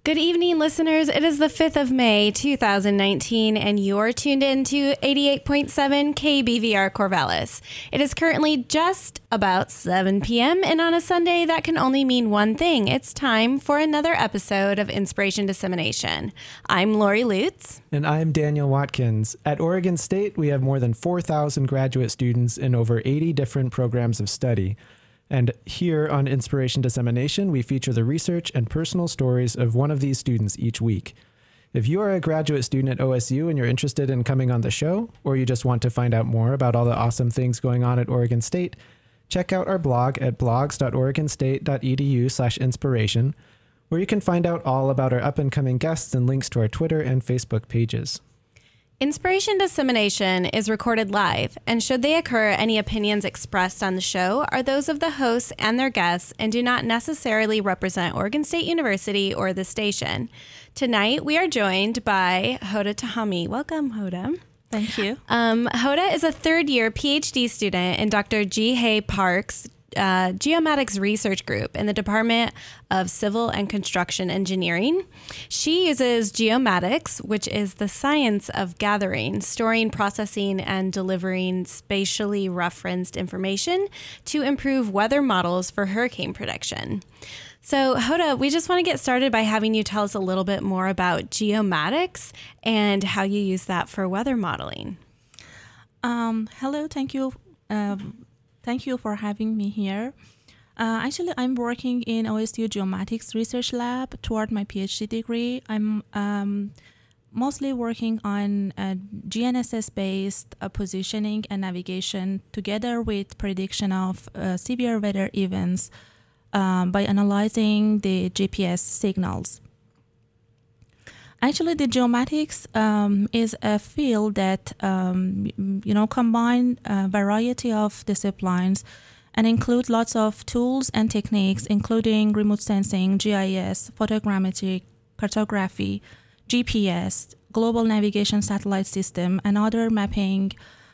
Good evening, listeners. It is the 5th of May, 2019, and you're tuned in to 88.7 KBVR Corvallis. It is currently just about 7 p.m., and on a Sunday, that can only mean one thing. It's time for another episode of Inspiration Dissemination. I'm Lori Lutz. And I'm Daniel Watkins. At Oregon State, we have more than 4,000 graduate students in over 80 different programs of study. And here on Inspiration Dissemination, we feature the research and personal stories of one of these students each week. If you are a graduate student at OSU and you're interested in coming on the show, or you just want to find out more about all the awesome things going on at Oregon State, check out our blog at blogs.oregonstate.edu/inspiration, where you can find out all about our up-and-coming guests and links to our Twitter and Facebook pages. Inspiration Dissemination is recorded live, and should they occur, any opinions expressed on the show are those of the hosts and their guests and do not necessarily represent Oregon State University or the station. Tonight, we are joined by Hoda Tahami. Welcome, Hoda. Thank you. Hoda is a third-year PhD student in Dr. Ji Hae Park's Geomatics Research Group in the Department of Civil and Construction Engineering. She uses geomatics, which is the science of gathering, storing, processing, and delivering spatially referenced information to improve weather models for hurricane prediction. So, Hoda, we just want to get started by having you tell us a little bit more about geomatics and how you use that for weather modeling. Hello, thank you. Thank you for having me here. Actually, I'm working in OSU Geomatics Research Lab toward my PhD degree. I'm mostly working on GNSS-based positioning and navigation together with prediction of severe weather events by analyzing the GPS signals. Actually, the geomatics is a field that combine a variety of disciplines and include lots of tools and techniques, including remote sensing, GIS, photogrammetry, cartography, GPS, global navigation satellite system, and other mapping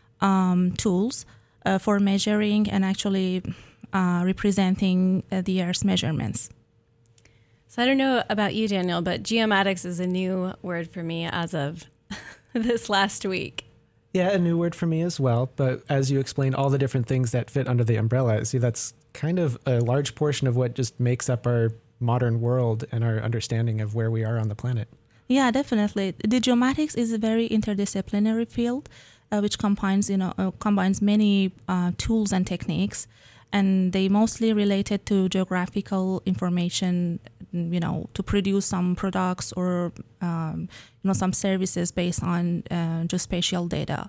tools for measuring and actually representing the Earth's measurements. So I don't know about you, Daniel, but geomatics is a new word for me as of this last week. Yeah, a new word for me as well. But as you explained, all the different things that fit under the umbrella, see, that's kind of a large portion of what just makes up our modern world and our understanding of where we are on the planet. Yeah, definitely. The geomatics is a very interdisciplinary field, which combines many tools and techniques. And they mostly related to geographical information, to produce some products or, some services based on geospatial data.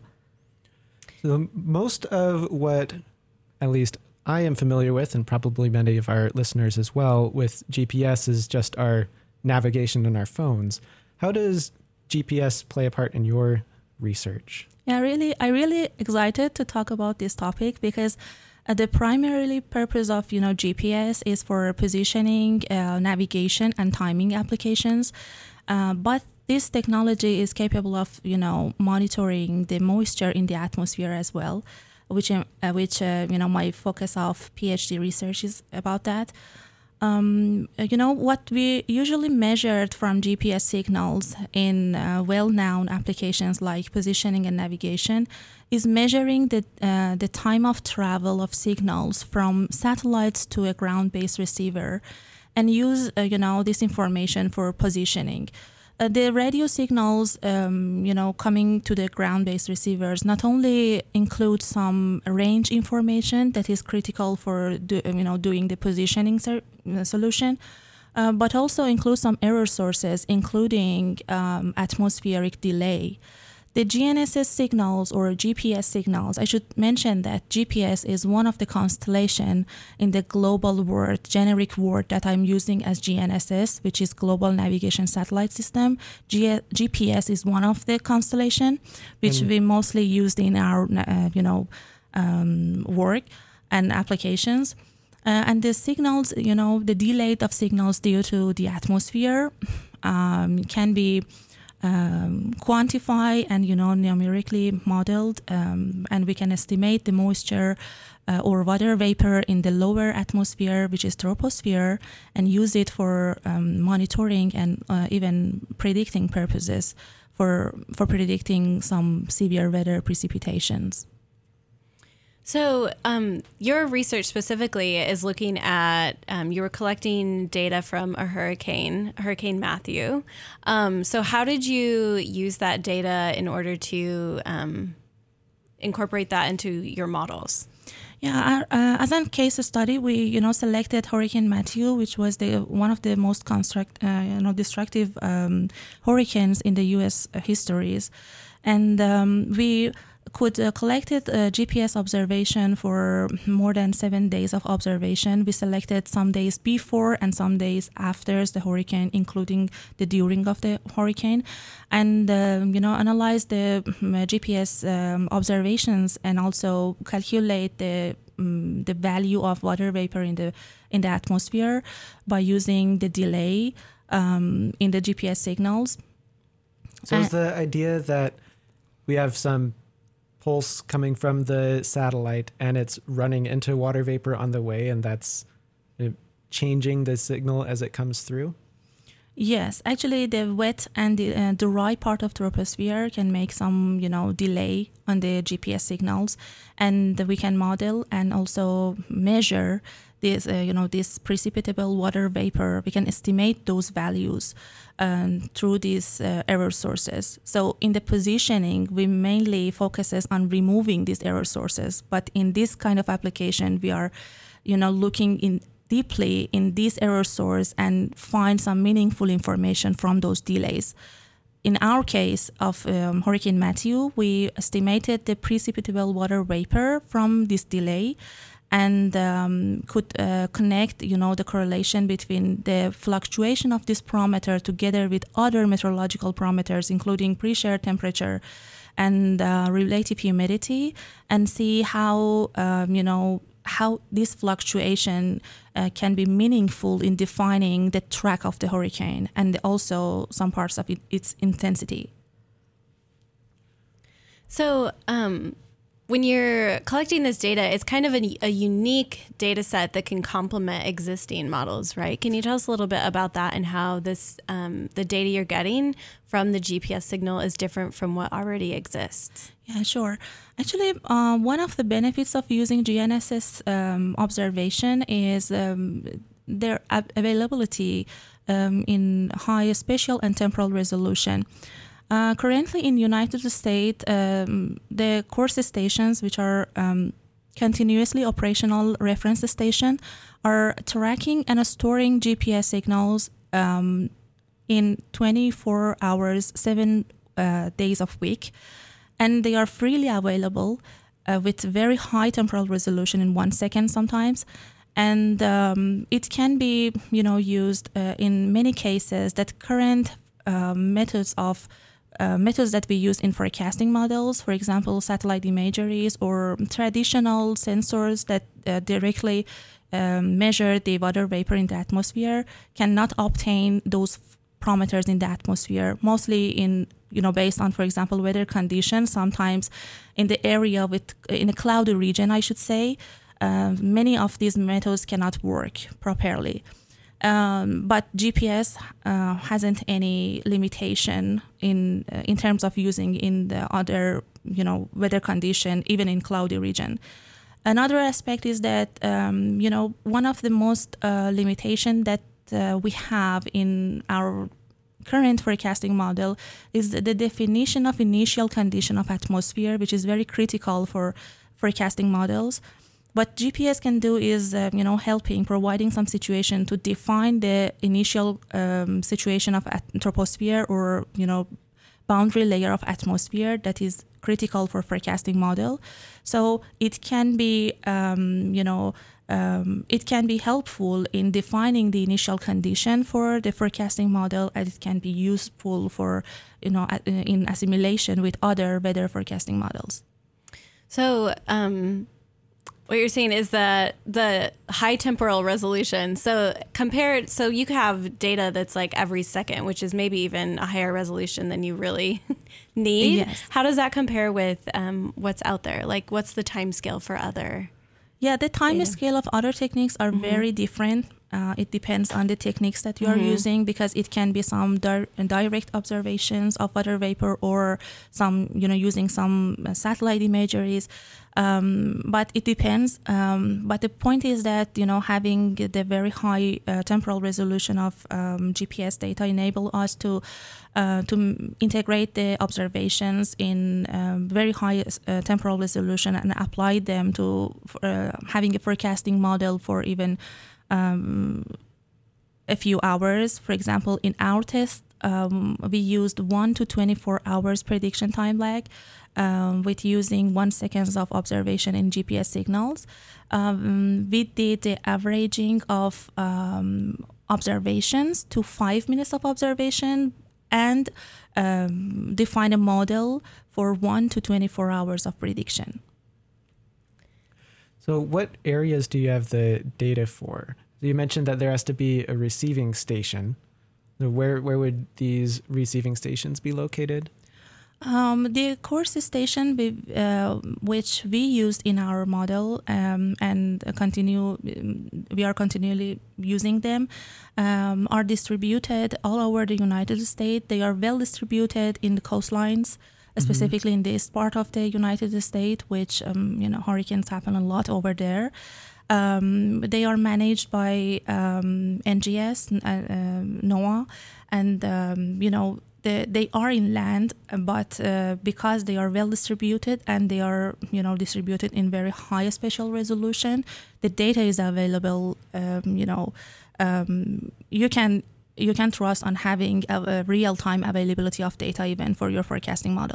So most of what, at least I am familiar with, and probably many of our listeners as well, with GPS is just our navigation on our phones. How does GPS play a part in your research? Yeah, I'm really excited to talk about this topic because the primary purpose of GPS is for positioning, navigation, and timing applications. But this technology is capable of monitoring the moisture in the atmosphere as well, which my focus of PhD research is about that. What we usually measured from GPS signals in well-known applications like positioning and navigation is measuring the time of travel of signals from satellites to a ground-based receiver and use, this information for positioning. The radio signals, coming to the ground-based receivers not only include some range information that is critical for, doing the positioning solution, but also include some error sources, including atmospheric delay. The GNSS signals or GPS signals, I should mention that GPS is one of the constellation in the global word, generic word that I'm using as GNSS, which is Global Navigation Satellite System. GPS is one of the constellation, which we mostly used in our, work and applications. And the signals, the delay of signals due to the atmosphere can be quantify and numerically modeled, and we can estimate the moisture or water vapor in the lower atmosphere, which is troposphere, and use it for monitoring and even predicting purposes for predicting some severe weather precipitations. So your research specifically is looking at, you were collecting data from a Hurricane Matthew. So how did you use that data in order to incorporate that into your models? Yeah, as a case study, we selected Hurricane Matthew, which was one of the most destructive hurricanes in the U.S. histories, and we could collected GPS observation for more than 7 days of observation. We selected some days before and some days after the hurricane, including the during of the hurricane, and analyze the GPS observations and also calculate the value of water vapor in the atmosphere by using the delay in the GPS signals. So is the idea that we have some pulse coming from the satellite and it's running into water vapor on the way, and that's changing the signal as it comes through? Yes, actually the wet and the dry part of troposphere can make some delay on the GPS signals, and we can model and also measure this this precipitable water vapor. We can estimate those values through these error sources. So in the positioning, we mainly focuses on removing these error sources, but in this kind of application, we are looking deeply in this error source and find some meaningful information from those delays. In our case of Hurricane Matthew, we estimated the precipitable water vapor from this delay, and could connect, the correlation between the fluctuation of this parameter together with other meteorological parameters, including pressure, temperature, and relative humidity, and see how, how this fluctuation can be meaningful in defining the track of the hurricane and also some parts of its intensity. So, when you're collecting this data, it's kind of a unique data set that can complement existing models, right? Can you tell us a little bit about that and how this the data you're getting from the GPS signal is different from what already exists? Yeah, sure. Actually, one of the benefits of using GNSS observation is their availability in high spatial and temporal resolution. Currently in United States, the course stations, which are continuously operational reference station, are tracking and storing GPS signals in 24 hours, 7 days of week. And they are freely available with very high temporal resolution in 1 second sometimes. And it can be, used in many cases that current methods that we use in forecasting models, for example, satellite imageries or traditional sensors that directly measure the water vapor in the atmosphere, cannot obtain those parameters in the atmosphere, mostly based on, for example, weather conditions. Sometimes in the area in a cloudy region, I should say, many of these methods cannot work properly. But GPS hasn't any limitation in terms of using in the other weather condition, even in cloudy region. Another aspect is that one of the most limitation that we have in our current forecasting model is the definition of initial condition of atmosphere, which is very critical for forecasting models. What GPS can do is, providing some situation to define the initial situation of troposphere or, boundary layer of atmosphere that is critical for forecasting model. So it can be, it can be helpful in defining the initial condition for the forecasting model, and it can be useful for, in assimilation with other weather forecasting models. So, what you're saying is that the high temporal resolution, so you have data that's like every second, which is maybe even a higher resolution than you really need. Yes. How does that compare with what's out there? Like, what's the time scale for other? Yeah, the time data? scale of other techniques are very different. It depends on the techniques that you are using, because it can be some direct observations of water vapor, or some, using some satellite imageries. But it depends. But the point is that, having the very high temporal resolution of GPS data enable us to integrate the observations in very high temporal resolution and apply them to having a forecasting model for even a few hours. For example, in our test, we used 1 to 24 hours prediction time lag with using 1 second of observation in GPS signals. We did the averaging of observations to 5 minutes of observation, and define a model for 1 to 24 hours of prediction. So what areas do you have the data for? You mentioned that there has to be a receiving station. Where would these receiving stations be located? The course station which we used in our model and we are continually using them, are distributed all over the United States. They are well distributed in the coastlines, specifically in this part of the United States, which hurricanes happen a lot over there. They are managed by NGS, NOAA, and they are inland, but because they are well distributed and they are distributed in very high spatial resolution, the data is available. You can trust on having a real-time availability of data even for your forecasting model.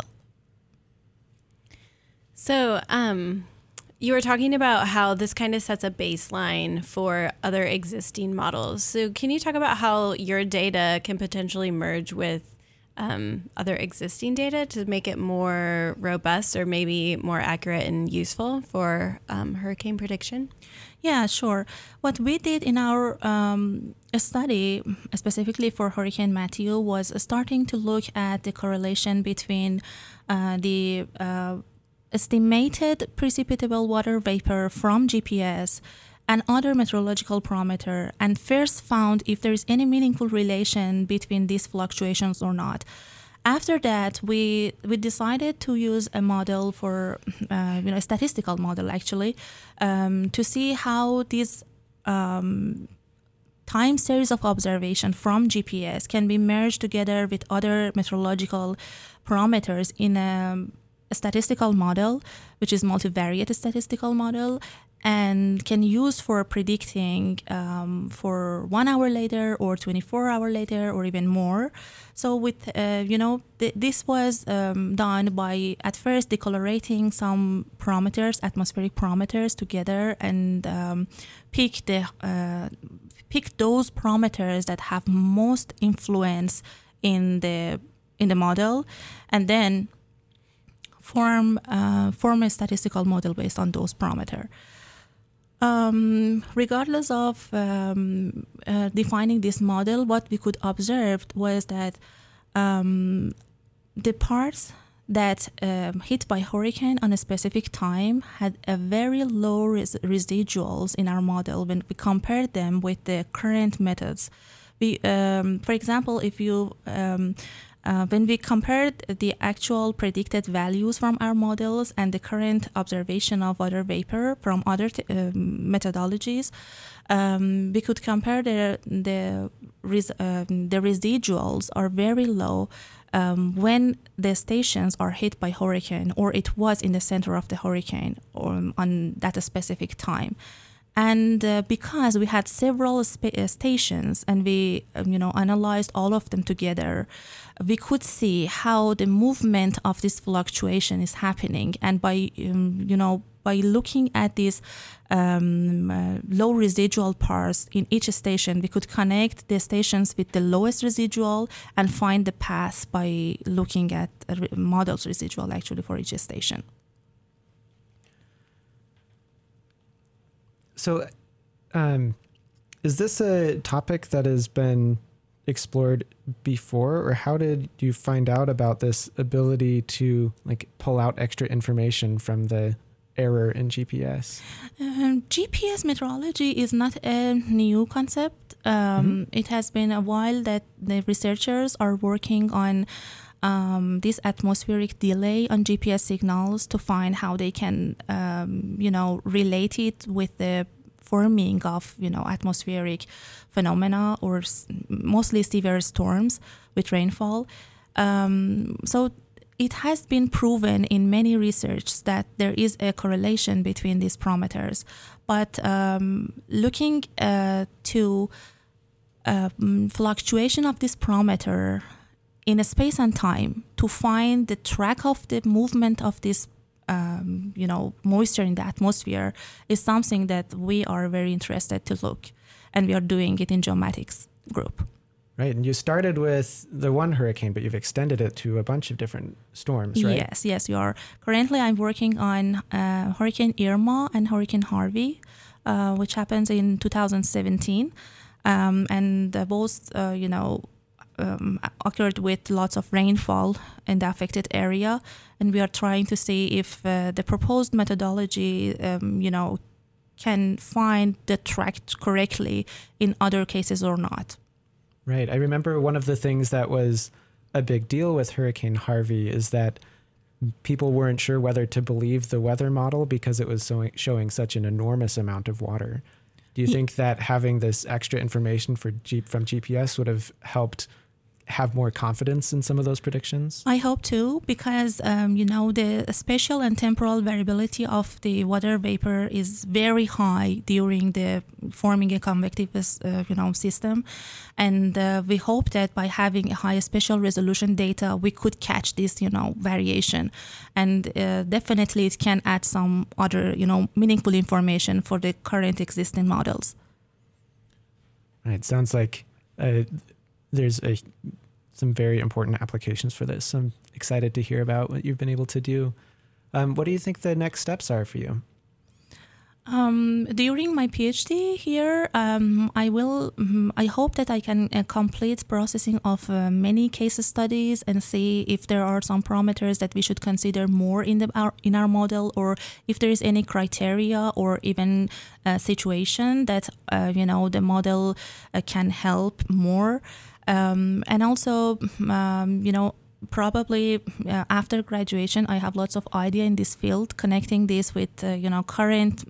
So you were talking about how this kind of sets a baseline for other existing models. So can you talk about how your data can potentially merge with other existing data to make it more robust or maybe more accurate and useful for hurricane prediction? Yeah, sure. What we did in our study, specifically for Hurricane Matthew, was starting to look at the correlation between the estimated precipitable water vapor from GPS and other meteorological parameter, and first found if there is any meaningful relation between these fluctuations or not. After that, we decided to use a model for, a statistical model actually, to see how this time series of observation from GPS can be merged together with other meteorological parameters in a statistical model, which is multivariate statistical model, and can use for predicting for 1 hour later or 24 hours later or even more. So with, this was done by at first decolorating some parameters, atmospheric parameters together, and pick those parameters that have most influence in the model, and then form a statistical model based on those parameters. Regardless of defining this model, what we could observe was that the parts that hit by hurricane on a specific time had a very low residuals in our model when we compared them with the current methods. For example, if you when we compared the actual predicted values from our models and the current observation of water vapor from other methodologies, we could compare the residuals are very low when the stations are hit by hurricane, or it was in the center of the hurricane or on that specific time. And because we had several stations and we analyzed all of them together, we could see how the movement of this fluctuation is happening. And by looking at these low residual parts in each station, we could connect the stations with the lowest residual and find the path by looking at models residual actually for each station. So is this a topic that has been explored before, or how did you find out about this ability to pull out extra information from the error in GPS? GPS meteorology is not a new concept. It has been a while that the researchers are working on this atmospheric delay on GPS signals to find how they can, relate it with the forming of, atmospheric phenomena or mostly severe storms with rainfall. So it has been proven in many research that there is a correlation between these parameters. But looking to fluctuation of this parameter in a space and time to find the track of the movement of this moisture in the atmosphere is something that we are very interested to look, and we are doing it in geomatics group. Right, and you started with the one hurricane, but you've extended it to a bunch of different storms, right? Yes, you are. Currently, I'm working on Hurricane Irma and Hurricane Harvey, which happens in 2017, and both, occurred with lots of rainfall in the affected area, and we are trying to see if the proposed methodology, can find the track correctly in other cases or not. Right. I remember one of the things that was a big deal with Hurricane Harvey is that people weren't sure whether to believe the weather model because it was showing such an enormous amount of water. Do you think that having this extra information from GPS would have helped have more confidence in some of those predictions? I hope too, because the spatial and temporal variability of the water vapor is very high during the forming a convective system, and we hope that by having a high spatial resolution data, we could catch this variation, and definitely it can add some other meaningful information for the current existing models. Right. Sounds like there's some very important applications for this. I'm excited to hear about what you've been able to do. What do you think the next steps are for you? During my PhD here, I hope that I can complete processing of many case studies and see if there are some parameters that we should consider more in our model, or if there is any criteria or even a situation that the model can help more. And also, probably after graduation, I have lots of idea in this field, connecting this with current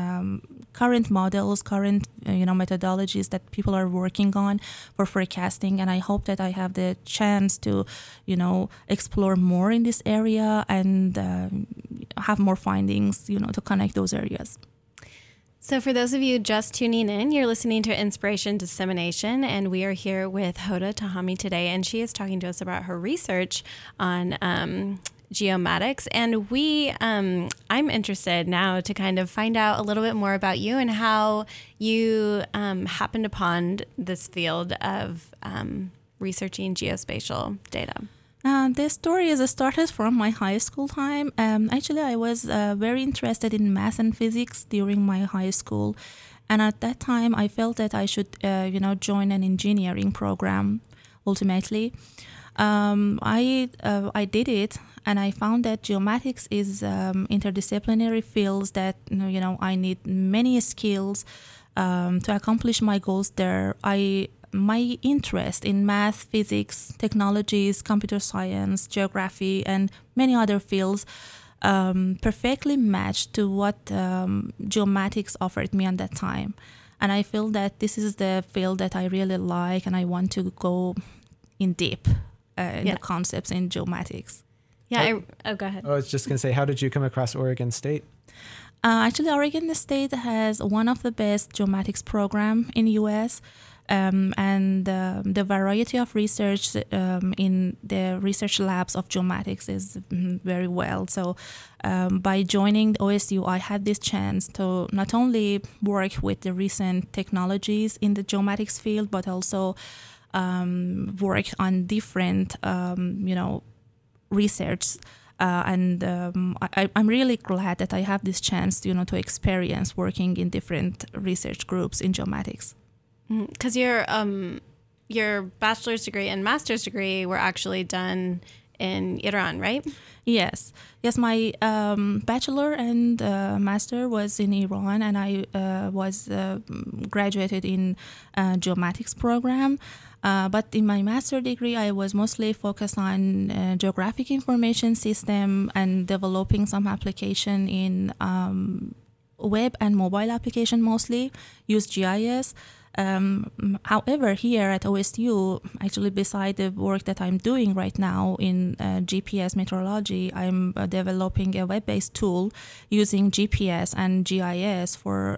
models, current methodologies that people are working on for forecasting, and I hope that I have the chance to explore more in this area and have more findings to connect those areas. So for those of you just tuning in, you're listening to Inspiration Dissemination, and we are here with Hoda Tahami today, and she is talking to us about her research on geomatics. And I'm interested now to kind of find out a little bit more about you and how you happened upon this field of researching geospatial data. This story started from my high school time. Actually, I was very interested in math and physics during my high school. And at that time, I felt that I should, join an engineering program, ultimately. I did it, and I found that geomatics is interdisciplinary fields that, I need many skills to accomplish my goals there. My interest in math, physics, technologies, computer science, geography, and many other fields perfectly matched to what geomatics offered me at that time. And I feel that this is the field that I really like, and I want to go in deep in the concepts in geomatics. Yeah, go ahead. I was just going to say, how did you come across Oregon State? Actually, Oregon State has one of the best geomatics program in U.S., and the variety of research in the research labs of geomatics is very well. So by joining OSU, I had this chance to not only work with the recent technologies in the geomatics field, but also work on different, research. And I'm really glad that I have this chance, to experience working in different research groups in geomatics. Because your bachelor's degree and master's degree were actually done in Iran, right? Yes. My bachelor and master was in Iran, and I was graduated in geomatics program. But in my master degree, I was mostly focused on geographic information system and developing some application in web and mobile application, mostly use GIS. However, here at OSU, actually beside the work that I'm doing right now in GPS meteorology, I'm developing a web-based tool using GPS and GIS for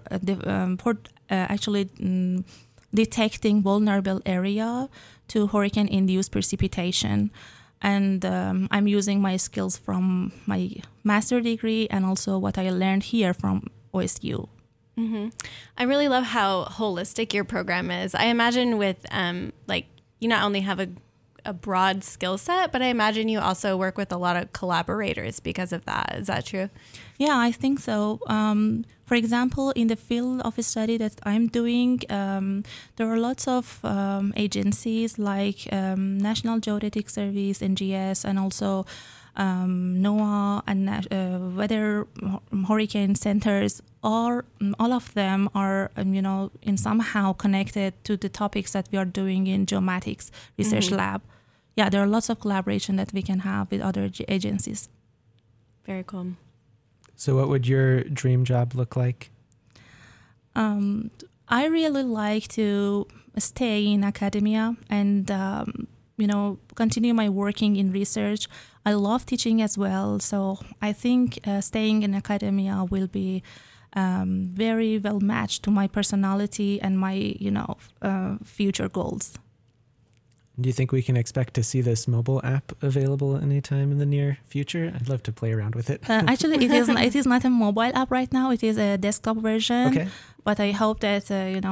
detecting vulnerable area to hurricane-induced precipitation. And I'm using my skills from my master degree and also what I learned here from OSU. Mm-hmm. I really love how holistic your program is. I imagine with you not only have a broad skill set, but I imagine you also work with a lot of collaborators because of that. Is that true? Yeah, I think so. For example, in the field of study that I'm doing, there are lots of agencies like National Geodetic Service, NGS, and also NOAA and weather hurricane centers. All of them are, in somehow connected to the topics that we are doing in geomatics research lab. Yeah, there are lots of collaboration that we can have with other agencies. Very cool. So what would your dream job look like? I really like to stay in academia and, continue my working in research. I love teaching as well. So I think staying in academia will be very well matched to my personality and my, future goals. Do you think we can expect to see this mobile app available anytime in the near future? I'd love to play around with it. Actually, it is not a mobile app right now. It is a desktop version. Okay. But I hope that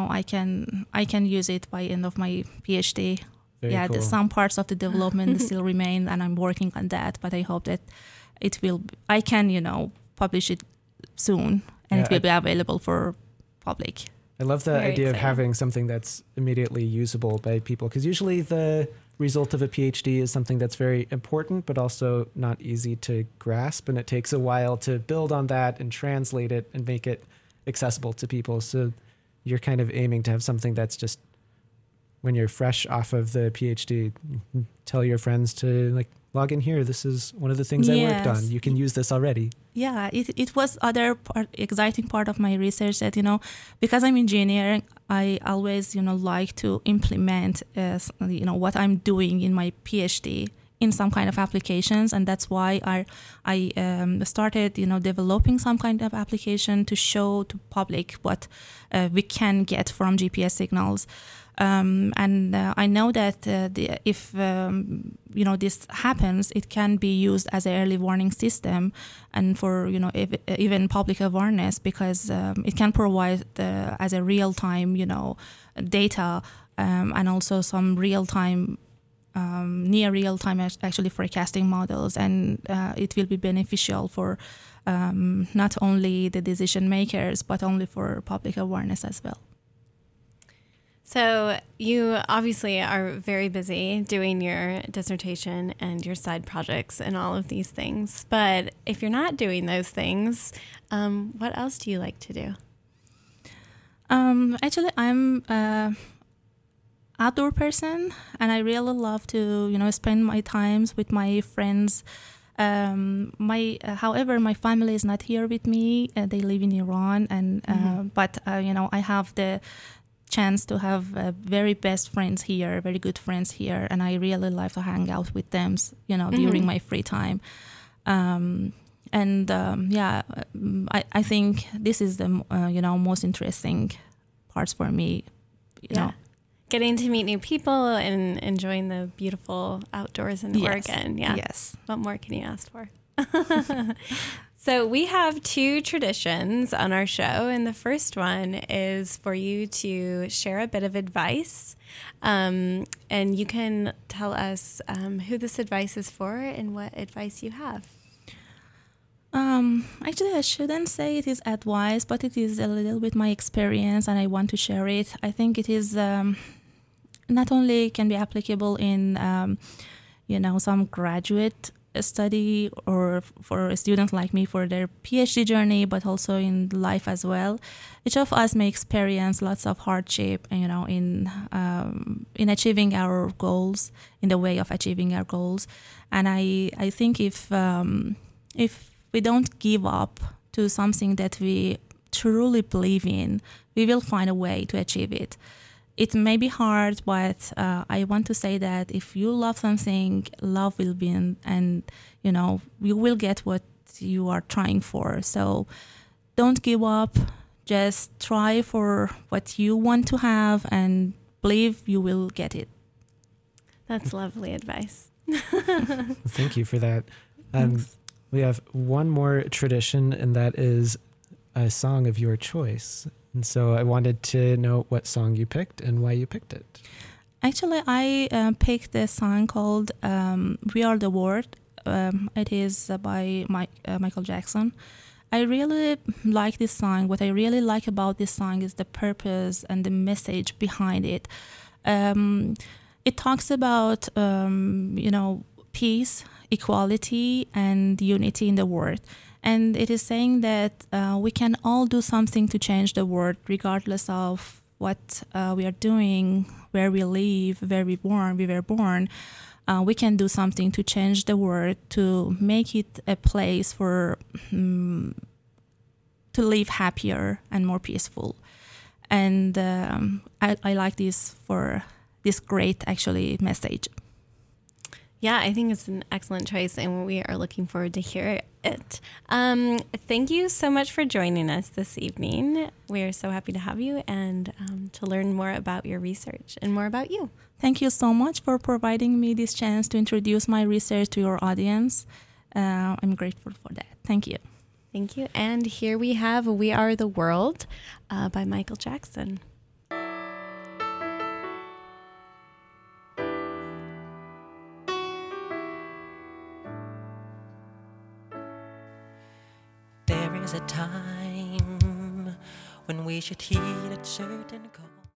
I can use it by end of my PhD. Very cool. Some parts of the development still remain, and I'm working on that. But I hope that I can publish it soon, and it will be available for public. I love the idea of having something that's immediately usable by people, because usually the result of a PhD is something that's very important, but also not easy to grasp. And it takes a while to build on that and translate it and make it accessible to people. So you're kind of aiming to have something that's just, when you're fresh off of the PhD, tell your friends to log in here. This is one of the things I worked on. You can use this already. Yeah, it was exciting part of my research that, because I'm engineering, I always, like to implement, what I'm doing in my PhD in some kind of applications. And that's why I started, developing some kind of application to show to public what we can get from GPS signals. And I know that if this happens, it can be used as an early warning system, and for even public awareness, because it can provide as a real time data, and also some real time, near real time actually forecasting models, and it will be beneficial for not only the decision makers but only for public awareness as well. So you obviously are very busy doing your dissertation and your side projects and all of these things. But if you're not doing those things, what else do you like to do? Actually, I'm an outdoor person, and I really love to, spend my times with my friends. However, my family is not here with me. They live in Iran, and but I have the chance to have very best friends here, very good friends here, and I really love to hang out with them, during my free time. I think this is the most interesting parts for me. You know, getting to meet new people and enjoying the beautiful outdoors in Oregon. Yeah. Yes. What more can you ask for? So we have two traditions on our show, and the first one is for you to share a bit of advice, and you can tell us who this advice is for and what advice you have. Actually, I shouldn't say it is advice, but it is a little bit my experience, and I want to share it. I think it is not only can be applicable in some graduate study, or for a student like me for their PhD journey, but also in life as well. Each of us may experience lots of hardship, in achieving our goals, in the way of achieving our goals. And I think if we don't give up to something that we truly believe in, we will find a way to achieve it. It may be hard, but I want to say that if you love something, love will win, and you will get what you are trying for. So don't give up. Just try for what you want to have, and believe you will get it. That's lovely advice. Thank you for that. We have one more tradition, and that is a song of your choice. And so I wanted to know what song you picked and why you picked it. Actually, I picked a song called We Are the World. It is by Michael Jackson. I really like this song. What I really like about this song is the purpose and the message behind it. It talks about, peace, equality, and unity in the world. And it is saying that we can all do something to change the world, regardless of what we are doing, where we live, where we were born. We can do something to change the world, to make it a place for to live happier and more peaceful. And I like this for this great, actually, message. Yeah, I think it's an excellent choice, and we are looking forward to hear it. Thank you so much for joining us this evening. We are so happy to have you and to learn more about your research and more about you. Thank you so much for providing me this chance to introduce my research to your audience. I'm grateful for that. Thank you. Thank you. And here we have We Are the World by Michael Jackson. There is a time when we should heed a certain call.